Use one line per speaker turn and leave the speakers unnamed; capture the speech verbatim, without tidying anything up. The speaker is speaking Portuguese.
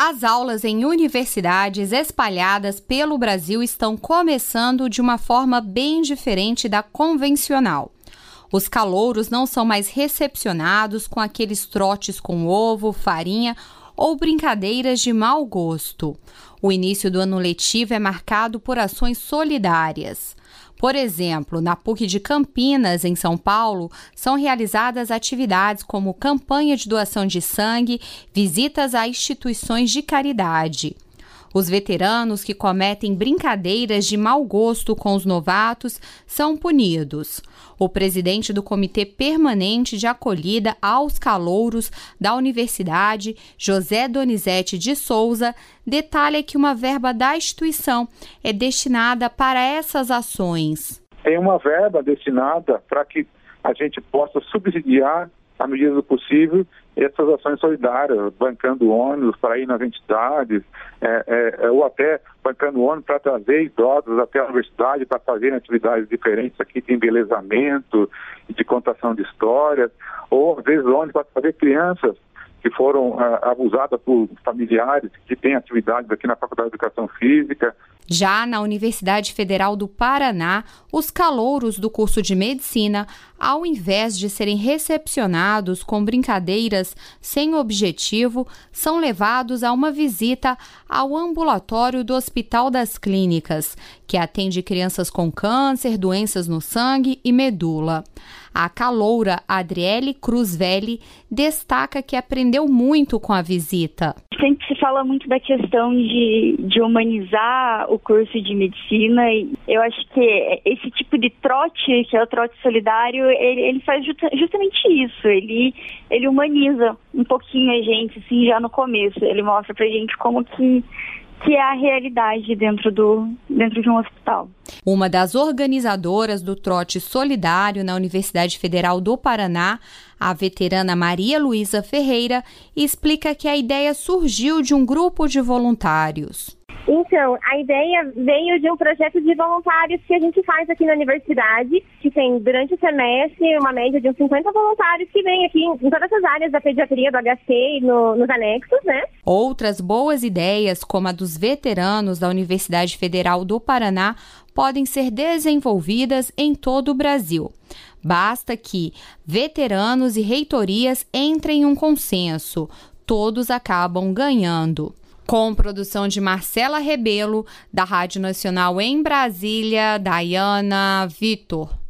As aulas em universidades espalhadas pelo Brasil estão começando de uma forma bem diferente da convencional. Os calouros não são mais recepcionados com aqueles trotes com ovo, farinha ou brincadeiras de mau gosto. O início do ano letivo é marcado por ações solidárias. Por exemplo, na P U C de Campinas, em São Paulo, são realizadas atividades como campanha de doação de sangue, visitas a instituições de caridade. Os veteranos que cometem brincadeiras de mau gosto com os novatos são punidos. O presidente do Comitê Permanente de Acolhida aos Calouros da Universidade, José Donizete de Souza, detalha que uma verba da instituição é destinada para essas ações.
Tem uma verba destinada para que a gente possa subsidiar, à medida do possível, essas ações solidárias, bancando ônibus para ir nas entidades, é, é, ou até bancando ônibus para trazer idosos até a universidade para fazerem atividades diferentes aqui de embelezamento, de contação de histórias, ou às vezes ônibus para fazer crianças que foram uh, abusadas por familiares que têm atividades aqui na Faculdade de Educação Física.
Já na Universidade Federal do Paraná, os calouros do curso de Medicina, ao invés de serem recepcionados com brincadeiras sem objetivo, são levados a uma visita ao ambulatório do Hospital das Clínicas, que atende crianças com câncer, doenças no sangue e medula. A caloura Adriele Cruzvelli destaca que aprendeu muito com a visita.
Sempre se fala muito da questão de, de humanizar o curso de medicina, e eu acho que esse tipo de trote, que é o trote solidário, ele, ele faz justa, justamente isso, ele, ele humaniza um pouquinho a gente, assim, já no começo, ele mostra pra gente como que que é a realidade dentro, do, dentro de um hospital.
Uma das organizadoras do trote solidário na Universidade Federal do Paraná, a veterana Maria Luísa Ferreira, explica que a ideia surgiu de um grupo de voluntários.
Então, a ideia veio de um projeto de voluntários que a gente faz aqui na universidade, que tem durante o semestre uma média de uns cinquenta voluntários que vêm aqui em todas as áreas da pediatria, do H C e no, nos anexos, né?
Outras boas ideias, como a dos veteranos da Universidade Federal do Paraná, podem ser desenvolvidas em todo o Brasil. Basta que veteranos e reitorias entrem em um consenso. Todos acabam ganhando. Com produção de Marcela Rebelo, da Rádio Nacional em Brasília, Dayana Vitor.